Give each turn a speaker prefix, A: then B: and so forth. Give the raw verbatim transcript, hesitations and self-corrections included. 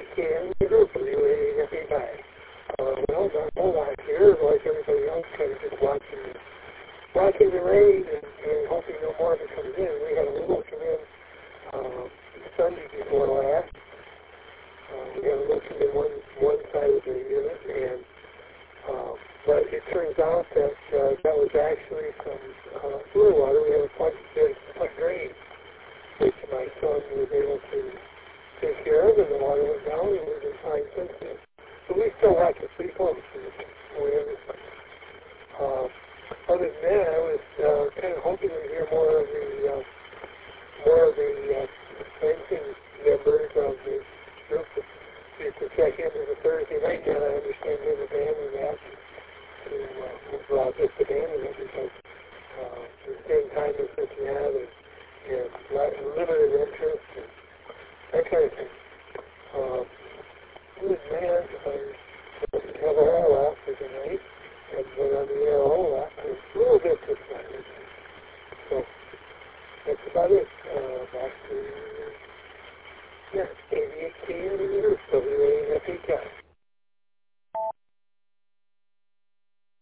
A: weekend, the group of you waiting at me back. Uh, well, my whole life here, like everybody else, kind of just watching, watching the rain and, and hoping no more of it comes in. We had a little come in uh, Sunday before last. Uh, we had a little come in one, one side of the unit, and uh, but it turns out that uh, that was actually some uh, sewer water. We had a plug, plug drain, which my son was able to take care of, and the water went down, and we've been fine since then. But we still watch it pretty close. Uh, other than that, I was uh, kind of hoping to hear more of the uh, more of the uh, fencing members of the group to, to check in on the Thursday night. Now I understand there's a band in that to uh, well, just abandon it because uh, the same time as this and that, and, and limited interest and that kind of thing. Uh, Good man, I have a whole lot for tonight, and when I'm here a whole lot, I'm a little bit excited. So, that's about it. Uh, back to, yeah, A D H D